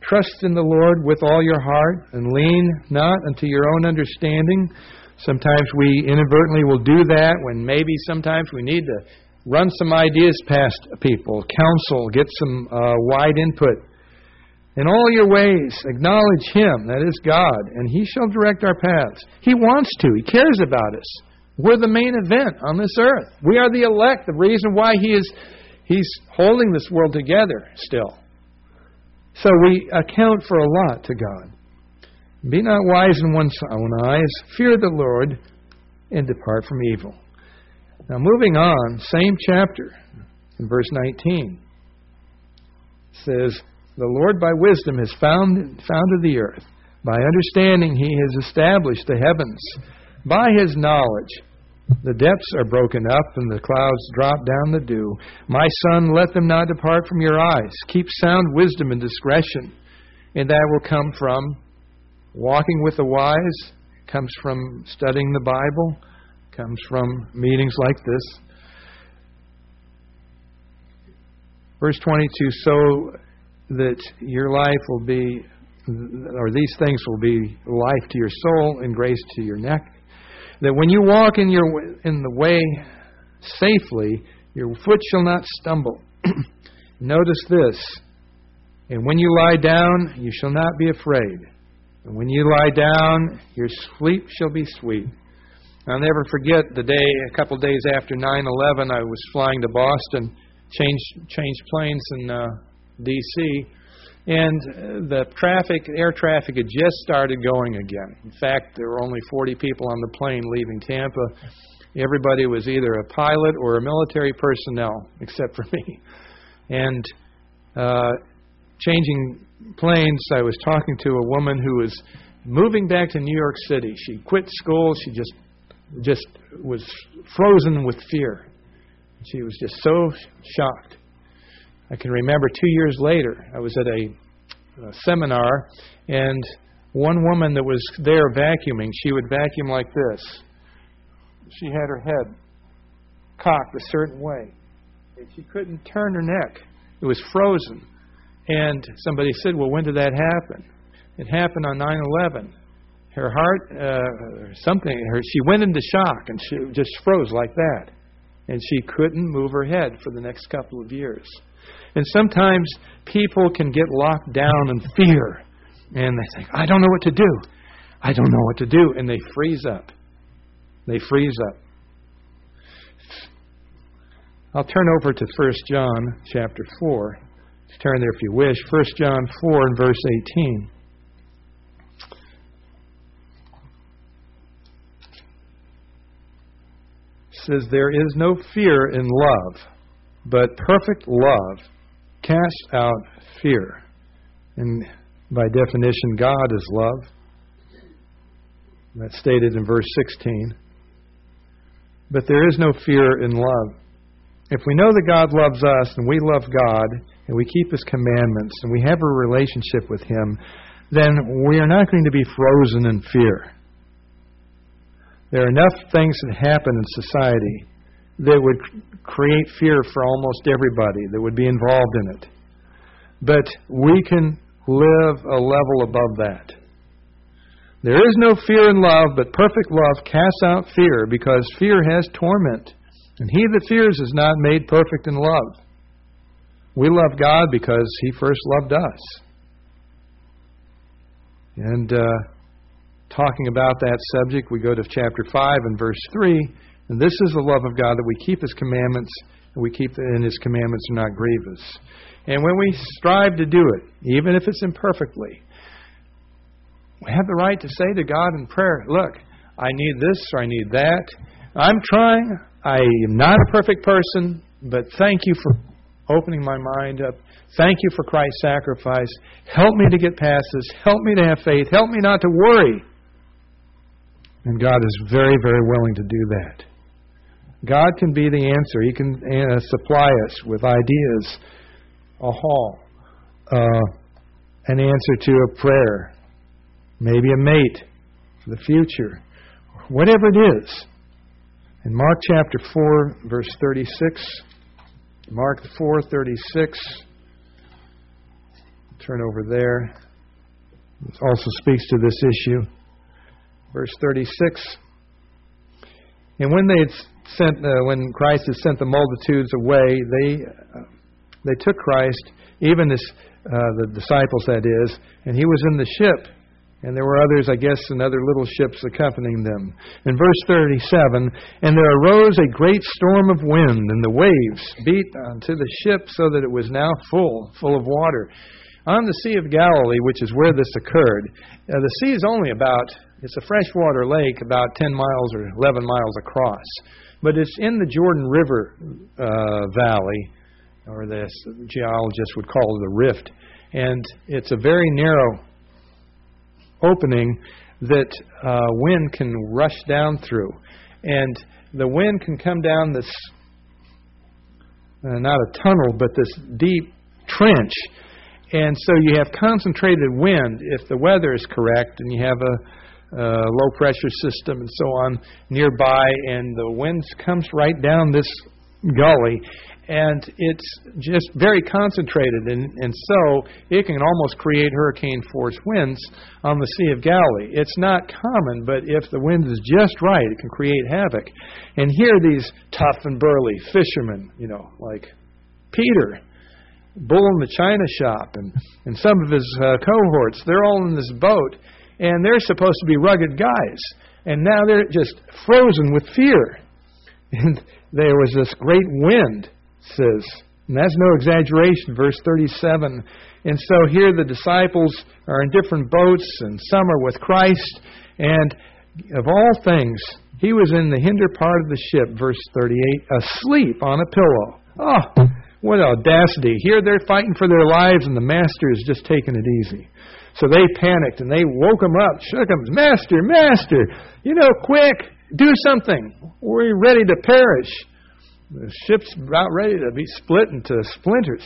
Trust in the Lord with all your heart and lean not unto your own understanding. Sometimes we inadvertently will do that when maybe sometimes we need to run some ideas past people, counsel, get some wide input. In all your ways, acknowledge Him, that is God, and He shall direct our paths. He wants to. He cares about us. We're the main event on this earth. We are the elect, the reason why He's holding this world together still. So we account for a lot to God. Be not wise in one's own eyes. Fear the Lord and depart from evil. Now moving on, same chapter, in verse 19. It says, the Lord by wisdom has founded the earth. By understanding He has established the heavens. By His knowledge the depths are broken up and the clouds drop down the dew. My son, let them not depart from your eyes. Keep sound wisdom and discretion. And that will come from walking with the wise, comes from studying the Bible, comes from meetings like this. Verse 22, so that your life will be, or these things will be life to your soul and grace to your neck. That when you walk in the way safely, your foot shall not stumble. Notice this. And when you lie down, you shall not be afraid. And when you lie down, your sleep shall be sweet. I'll never forget the day, a couple days after 9/11, I was flying to Boston, changed planes in D.C., and the air traffic had just started going again. In fact, there were only 40 people on the plane leaving Tampa. Everybody was either a pilot or a military personnel, except for me. And changing planes, I was talking to a woman who was moving back to New York City. She quit school. She just was frozen with fear. She was just so shocked. I can remember 2 years later, I was at a seminar, and one woman that was there vacuuming, she would vacuum like this. She had her head cocked a certain way, and she couldn't turn her neck. It was frozen. And somebody said, well, when did that happen? It happened on 9/11. Her heart, she went into shock, and she just froze like that. And she couldn't move her head for the next couple of years. And sometimes people can get locked down in fear. And they think, I don't know what to do. I don't know what to do. And they freeze up. They freeze up. I'll turn over to 1 John chapter 4. Turn there if you wish. 1 John 4 and verse 18. It says, there is no fear in love, but perfect love casts out fear. And by definition, God is love. That's stated in verse 16. But there is no fear in love. If we know that God loves us and we love God and we keep His commandments and we have a relationship with Him, then we are not going to be frozen in fear. There are enough things that happen in society that would create fear for almost everybody that would be involved in it. But we can live a level above that. There is no fear in love, but perfect love casts out fear, because fear has torment. And he that fears is not made perfect in love. We love God because He first loved us. And talking about that subject, we go to chapter 5 and verse 3. And this is the love of God, that we keep His commandments, and His commandments are not grievous. And when we strive to do it, even if it's imperfectly, we have the right to say to God in prayer, look, I need this or I need that. I'm trying. I am not a perfect person, but thank You for opening my mind up. Thank You for Christ's sacrifice. Help me to get past this. Help me to have faith. Help me not to worry. And God is very, very willing to do that. God can be the answer. He can supply us with ideas, a haul, an answer to a prayer, maybe a mate for the future, whatever it is. In Mark chapter 4, verse 36, Mark 4:36, Turn over there. It also speaks to this issue. Verse 36. And when when Christ had sent the multitudes away, they took Christ, even as the disciples, that is, and he was in the ship. And there were others, I guess, in other little ships accompanying them. In verse 37, and there arose a great storm of wind, and the waves beat onto the ship so that it was now full of water. On the Sea of Galilee, which is where this occurred, the sea is only it's a freshwater lake about 10 miles or 11 miles across. But it's in the Jordan River Valley, or the geologists would call it a rift. And it's a very narrow opening that wind can rush down through. And the wind can come down this, not a tunnel, but this deep trench. And so you have concentrated wind if the weather is correct and you have a low pressure system and so on nearby, and the wind comes right down this gully. And it's just very concentrated, and so it can almost create hurricane-force winds on the Sea of Galilee. It's not common, but if the wind is just right, it can create havoc. And here these tough and burly fishermen, like Peter, bull in the china shop, and some of his cohorts, they're all in this boat, and they're supposed to be rugged guys. And now they're just frozen with fear. And there was this great wind, says, and that's no exaggeration, verse 37. And so here the disciples are in different boats, and some are with Christ, and of all things, he was in the hinder part of the ship, verse 38, asleep on a pillow. Oh, what audacity. Here they're fighting for their lives, and the master is just taking it easy. So they panicked, and they woke him up, shook him, Master, quick, do something. We're ready to perish. The ship's about ready to be split into splinters.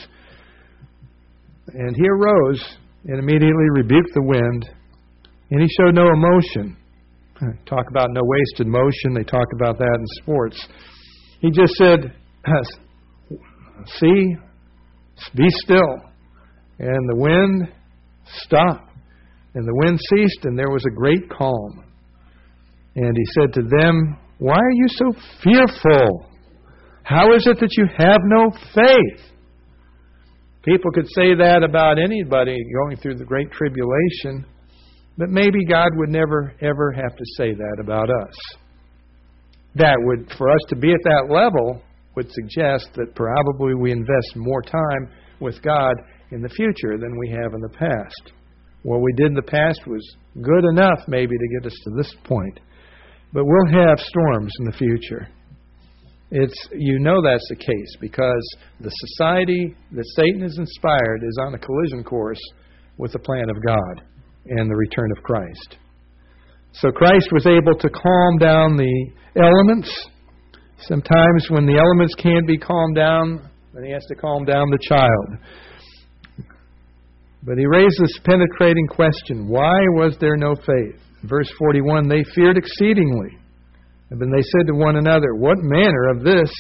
And he arose and immediately rebuked the wind, and he showed no emotion. Talk about no wasted motion. They talk about that in sports. He just said, "See, be still." And the wind stopped, and the wind ceased, and there was a great calm. And he said to them, "Why are you so fearful? How is it that you have no faith?" People could say that about anybody going through the Great Tribulation, but maybe God would never, ever have to say that about us. That would, for us to be at that level, would suggest that probably we invest more time with God in the future than we have in the past. What we did in the past was good enough maybe to get us to this point. But we'll have storms in the future. That's the case because the society that Satan has inspired is on a collision course with the plan of God and the return of Christ. So Christ was able to calm down the elements. Sometimes when the elements can't be calmed down, then he has to calm down the child. But he raised this penetrating question, why was there no faith? Verse 41, they feared exceedingly. And then they said to one another, what manner of this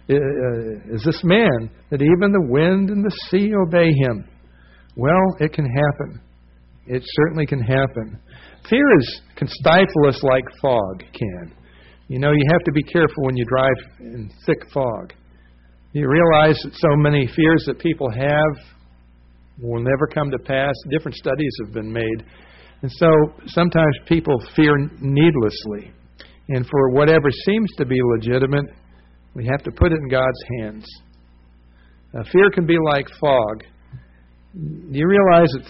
is this man, that even the wind and the sea obey him? Well, it can happen. It certainly can happen. Fear can stifle us like fog can. You have to be careful when you drive in thick fog. You realize that so many fears that people have will never come to pass. Different studies have been made. And so sometimes people fear needlessly. And for whatever seems to be legitimate, we have to put it in God's hands. Fear can be like fog. Do you realize that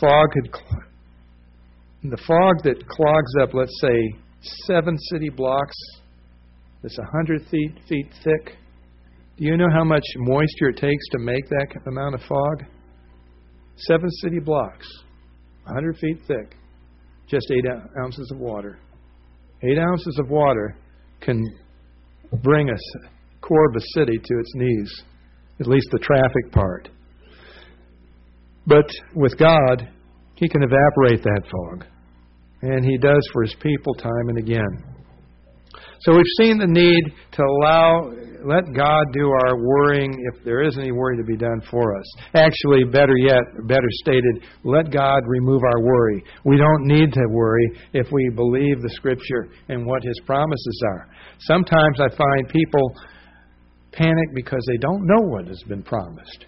the fog that clogs up, let's say, 7 city blocks, that's 100 feet thick, do you know how much moisture it takes to make that amount of fog? 7 city blocks, 100 feet thick, just 8 ounces of water. 8 ounces of water can bring a core of a city to its knees, at least the traffic part. But with God, He can evaporate that fog. And He does for His people time and again. So we've seen the need to let God do our worrying if there is any worry to be done for us. Actually, better yet, better stated, let God remove our worry. We don't need to worry if we believe the Scripture and what His promises are. Sometimes I find people panic because they don't know what has been promised.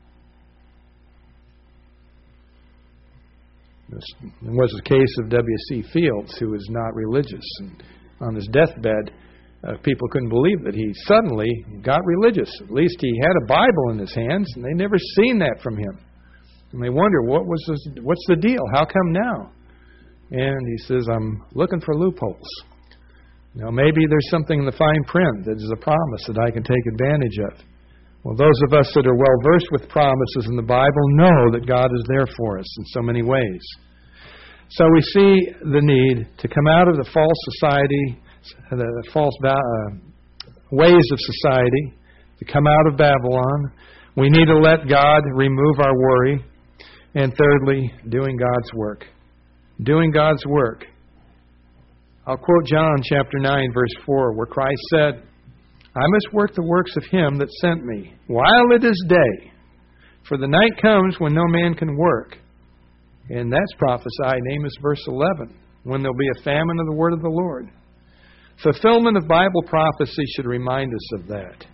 This was the case of W.C. Fields, who was not religious. And on his deathbed, people couldn't believe that he suddenly got religious. At least he had a Bible in his hands, and they never seen that from him. And they wonder, what's the deal? How come now? And he says, I'm looking for loopholes. Maybe there's something in the fine print that is a promise that I can take advantage of. Well, those of us that are well-versed with promises in the Bible know that God is there for us in so many ways. So we see the need to come out of the false society, the false ways of society, to come out of Babylon. We need to let God remove our worry. And thirdly, doing God's work. Doing God's work. I'll quote John chapter 9, verse 4, where Christ said, I must work the works of Him that sent me, while it is day. For the night comes when no man can work. And that's prophesied in Amos verse 11, when there'll be a famine of the word of the Lord. Fulfillment of Bible prophecy should remind us of that.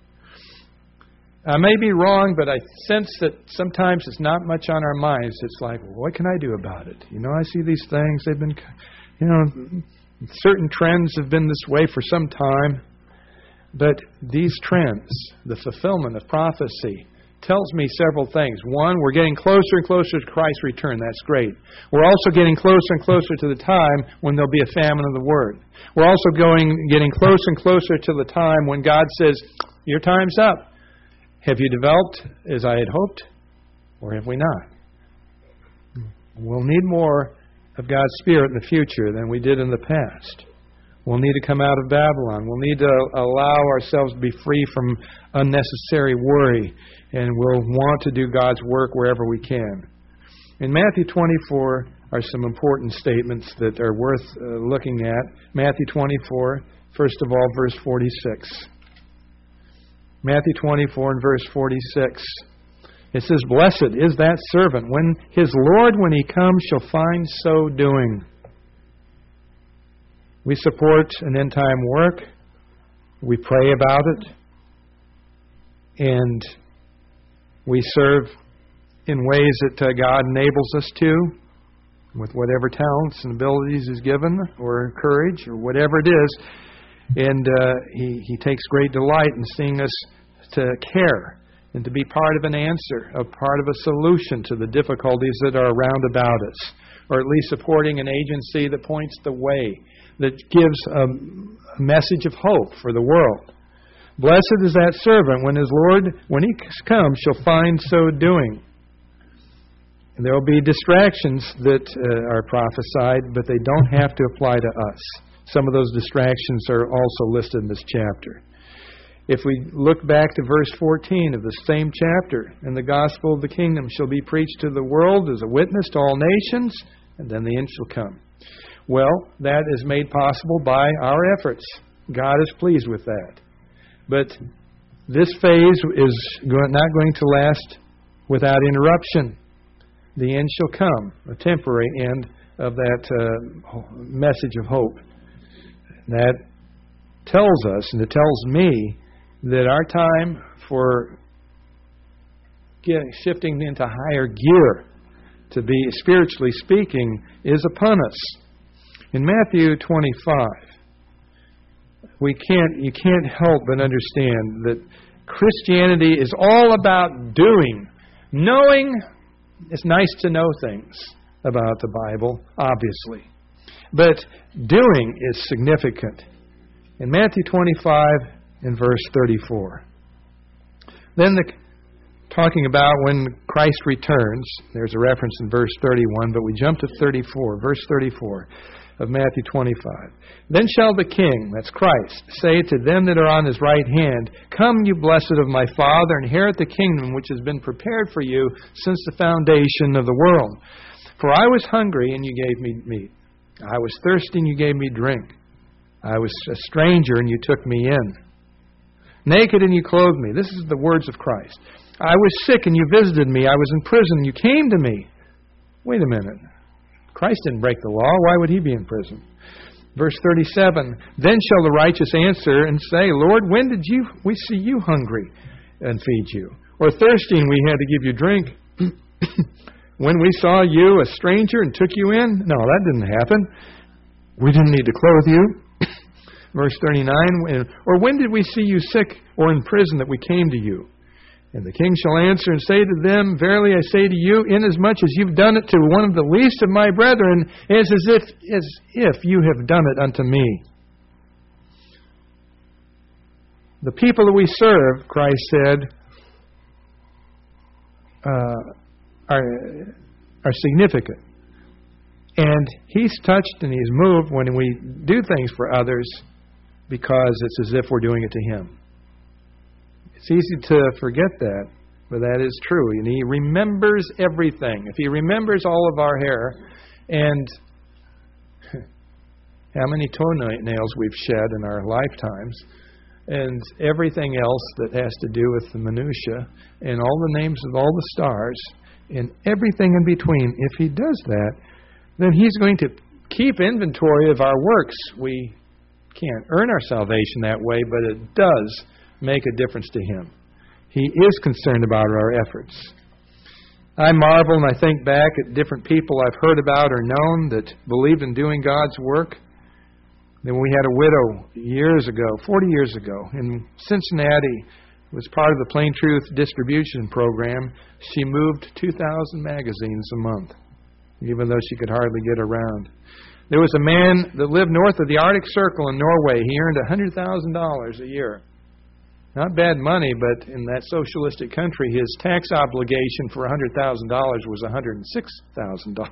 I may be wrong, but I sense that sometimes it's not much on our minds. It's like, well, what can I do about it? I see these things. They've been, certain trends have been this way for some time. But these trends, the fulfillment of prophecy, tells me several things. One, we're getting closer and closer to Christ's return. That's great. We're also getting closer and closer to the time when there'll be a famine of the Word. We're also getting closer and closer to the time when God says, your time's up. Have you developed as I had hoped, or have we not? We'll need more of God's Spirit in the future than we did in the past. We'll need to come out of Babylon. We'll need to allow ourselves to be free from unnecessary worry. And we'll want to do God's work wherever we can. In Matthew 24 are some important statements that are worth looking at. Matthew 24, first of all, verse 46. Matthew 24 and verse 46. It says, Blessed is that servant when his Lord, when He comes, shall find so doing. We support an end-time work. We pray about it. And we serve in ways that God enables us to, with whatever talents and abilities He's given, or courage, or whatever it is. And He takes great delight in seeing us to care and to be part of an answer, a part of a solution to the difficulties that are around about us, or at least supporting an agency that points the way, that gives a message of hope for the world. Blessed is that servant when his Lord, when He comes, shall find so doing. And there will be distractions that are prophesied, but they don't have to apply to us. Some of those distractions are also listed in this chapter. If we look back to verse 14 of the same chapter, and the gospel of the kingdom shall be preached to the world as a witness to all nations, and then the end shall come. Well, that is made possible by our efforts. God is pleased with that. But this phase is not going to last without interruption. The end shall come, a temporary end of that message of hope. That tells us, and it tells me, that our time for shifting into higher gear, to be spiritually speaking, is upon us. In Matthew 25, you can't help but understand that Christianity is all about doing. Knowing, it's nice to know things about the Bible, obviously. But doing is significant. In Matthew 25, in verse 34. Then talking about when Christ returns, there's a reference in verse 31, but we jump to 34, verse 34 of Matthew 25. Then shall the King, that's Christ, say to them that are on His right hand, Come, you blessed of my Father, inherit the kingdom which has been prepared for you since the foundation of the world. For I was hungry, and you gave me meat. I was thirsty, and you gave me drink. I was a stranger and you took me in. Naked and you clothed me. This is the words of Christ. I was sick and you visited me. I was in prison and you came to me. Wait a minute. Christ didn't break the law. Why would he be in prison? Verse 37, then shall the righteous answer and say, Lord, when did we see you hungry and feed you? Or thirsty and we had to give you drink? When we saw you a stranger and took you in? No, that didn't happen. We didn't need to clothe you. Verse 39, or when did we see you sick or in prison that we came to you? And the king shall answer and say to them, verily I say to you, inasmuch as you've done it to one of the least of my brethren, it's as if you have done it unto me. The people that we serve, Christ said, are significant. And He's touched and He's moved when we do things for others because it's as if we're doing it to Him. It's easy to forget that, but that is true. And He remembers everything. If He remembers all of our hair and how many toenails we've shed in our lifetimes and everything else that has to do with the minutia and all the names of all the stars and everything in between, if He does that, then He's going to keep inventory of our works. We can't earn our salvation that way, but it does make a difference to Him. He is concerned about our efforts. I marvel and I think back at different people I've heard about or known that believed in doing God's work. Then we had a widow 40 years ago, in Cincinnati, was part of the Plain Truth distribution program. She moved 2,000 magazines a month, even though she could hardly get around. There was a man that lived north of the Arctic Circle in Norway. He earned $100,000 a year. Not bad money, but in that socialistic country, his tax obligation for $100,000 was $106,000.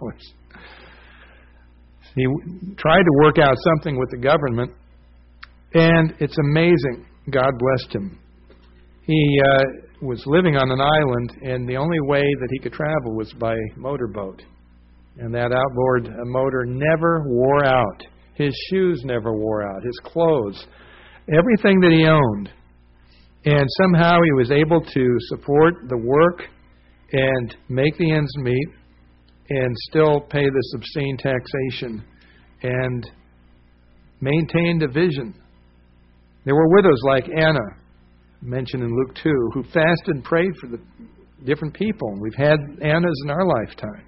He tried to work out something with the government, and it's amazing. God blessed him. He was living on an island, and the only way that he could travel was by motorboat. And that outboard motor never wore out. His shoes never wore out. His clothes. Everything that he owned. And somehow he was able to support the work and make the ends meet and still pay this obscene taxation and maintained a vision. There were widows like Anna, mentioned in Luke 2, who fasted and prayed for the different people. We've had Annas in our lifetime.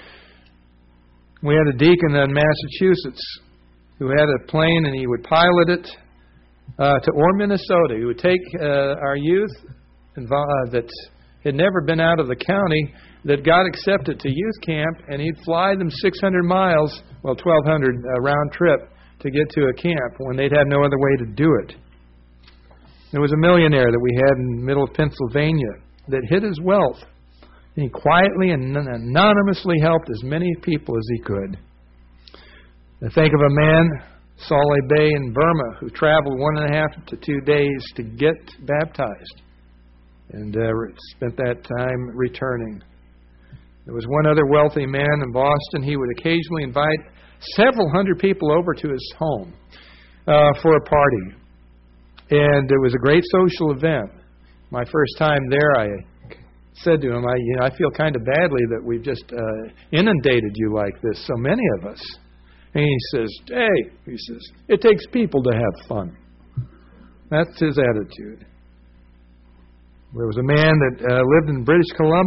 We had a deacon in Massachusetts who had a plane and he would pilot it to Orr, Minnesota. He would take our youth that had never been out of the county that got accepted to youth camp, and he'd fly them 600 miles, 1,200 round trip to get to a camp when they'd have no other way to do it. There was a millionaire that we had in the middle of Pennsylvania that hid his wealth. And he quietly and anonymously helped as many people as he could. I think of a man, Saleh Bey in Burma, who traveled 1.5 to 2 days to get baptized and spent that time returning. There was one other wealthy man in Boston. He would occasionally invite several hundred people over to his home for a party. And it was a great social event. My first time there, I said to him, I feel kind of badly that we've just inundated you like this, so many of us. And he says, it takes people to have fun. That's his attitude. There was a man that lived in British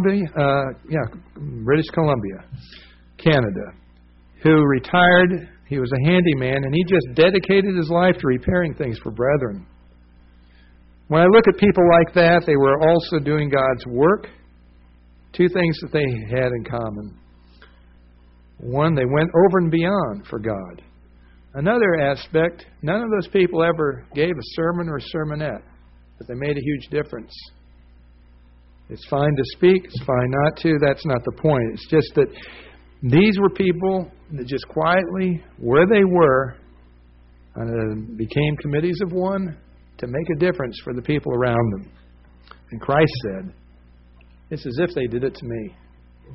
Columbia, Canada, who retired. He was a handyman, and he just dedicated his life to repairing things for brethren. When I look at people like that, they were also doing God's work. 2 things that they had in common. One, they went over and beyond for God. Another aspect, none of those people ever gave a sermon or a sermonette, but they made a huge difference. It's fine to speak, it's fine not to, that's not the point. It's just that these were people that just quietly, where they were, became committees of one to make a difference for the people around them. And Christ said, it's as if they did it to me.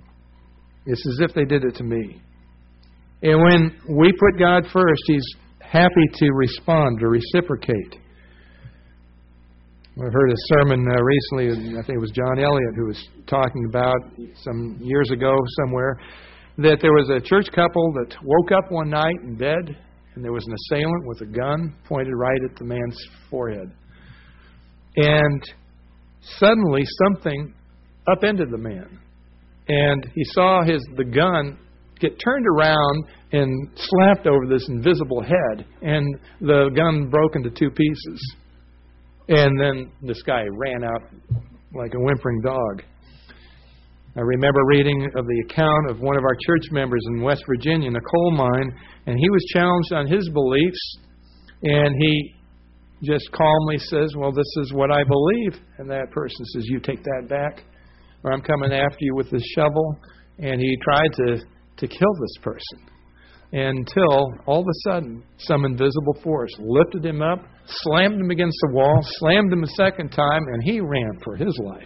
It's as if they did it to me. And when we put God first, He's happy to respond, to reciprocate. I heard a sermon recently, I think it was John Elliott, who was talking about some years ago somewhere, that there was a church couple that woke up one night in bed, and there was an assailant with a gun pointed right at the man's forehead. And suddenly something upended the man. And he saw the gun get turned around and slapped over this invisible head, and the gun broke into two pieces. And then this guy ran out like a whimpering dog. I remember reading of the account of one of our church members in West Virginia in a coal mine, and he was challenged on his beliefs, and he just calmly says, well, this is what I believe. And that person says, you take that back, or I'm coming after you with this shovel. And he tried to kill this person, until all of a sudden some invisible force lifted him up, slammed him against the wall, slammed him a second time, and he ran for his life.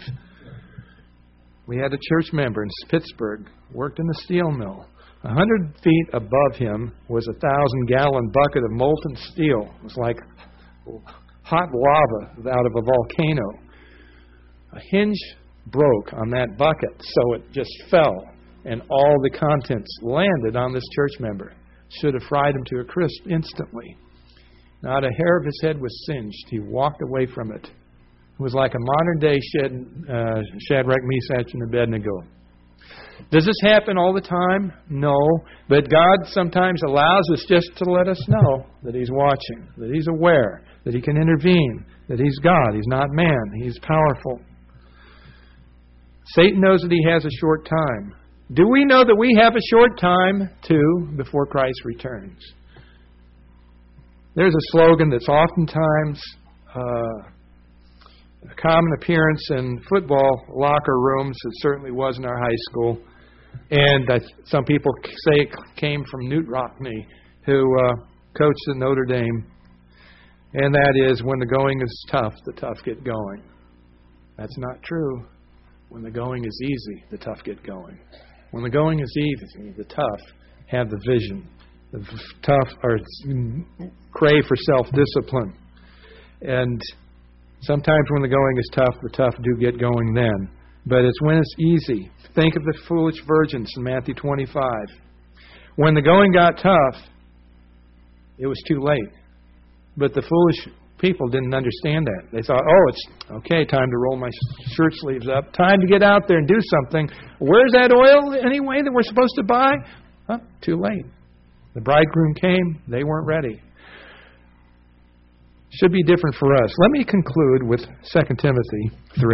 We had a church member in Pittsburgh, worked in a steel mill. 100 feet above him was a 1,000-gallon bucket of molten steel. It was like hot lava out of a volcano. A hinge broke on that bucket, so it just fell, and all the contents landed on this church member. Should have fried him to a crisp instantly. Not a hair of his head was singed. He walked away from it. It was like a modern-day Shadrach, Meshach, and Abednego. Does this happen all the time? No. But God sometimes allows us just to let us know that He's watching, that He's aware, that He can intervene, that He's God, He's not man, He's powerful. Satan knows that he has a short time. Do we know that we have a short time, too, before Christ returns? There's a slogan that's oftentimes a common appearance in football locker rooms. It certainly was in our high school. And some people say it came from Newt Rockney, who coached at Notre Dame. And that is, when the going is tough, the tough get going. That's not true. When the going is easy, the tough get going. When the going is easy, the tough have the vision. The tough crave for self-discipline. And sometimes when the going is tough, the tough do get going then. But it's when it's easy. Think of the foolish virgins in Matthew 25. When the going got tough, it was too late. But the foolish people didn't understand that. They thought, it's okay, time to roll my shirt sleeves up. Time to get out there and do something. Where's that oil anyway that we're supposed to buy? Too late. The bridegroom came. They weren't ready. Should be different for us. Let me conclude with 2 Timothy 3.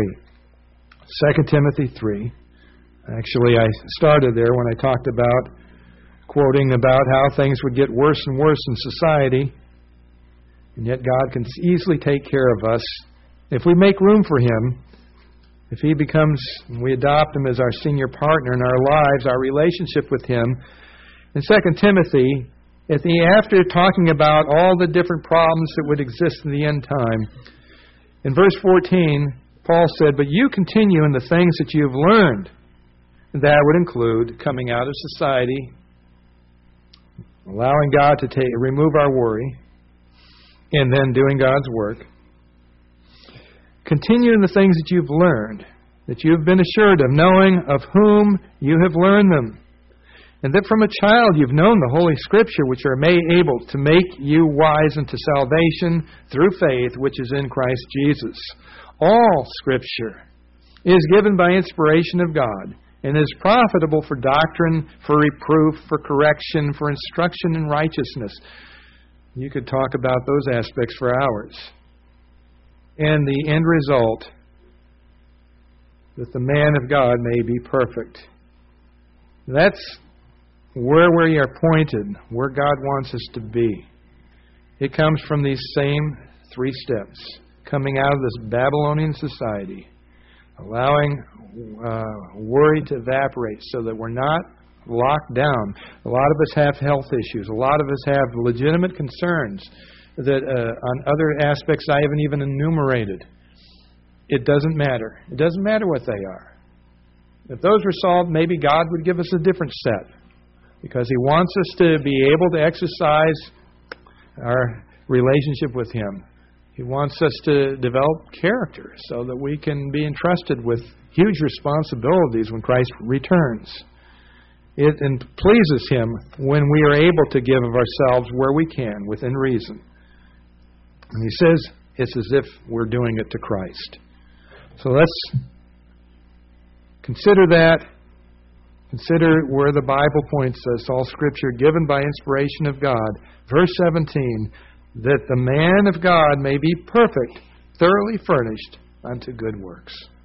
2 Timothy 3. Actually, I started there when I talked about quoting about how things would get worse and worse in society. And yet God can easily take care of us if we make room for Him. If we adopt Him as our senior partner in our lives, our relationship with Him. In 2 Timothy, after talking about all the different problems that would exist in the end time, in verse 14, Paul said, "But you continue in the things that you have learned." That would include coming out of society, allowing God to remove our worry, and then doing God's work. Continue in the things that you've learned, that you have been assured of, knowing of whom you have learned them. And that from a child you've known the Holy Scripture, which are able to make you wise unto salvation through faith, which is in Christ Jesus. All Scripture is given by inspiration of God, and is profitable for doctrine, for reproof, for correction, for instruction in righteousness. You could talk about those aspects for hours. And the end result, that the man of God may be perfect. That's where we are pointed, where God wants us to be. It comes from these same 3 steps. Coming out of this Babylonian society, allowing worry to evaporate so that we're not locked down. A lot of us have health issues. A lot of us have legitimate concerns that on other aspects I haven't even enumerated. It doesn't matter. It doesn't matter what they are. If those were solved, maybe God would give us a different set, because He wants us to be able to exercise our relationship with Him. He wants us to develop character so that we can be entrusted with huge responsibilities when Christ returns. It pleases Him when we are able to give of ourselves where we can, within reason. And He says it's as if we're doing it to Christ. So let's consider that. Consider where the Bible points us, all Scripture given by inspiration of God. Verse 17, that the man of God may be perfect, thoroughly furnished unto good works.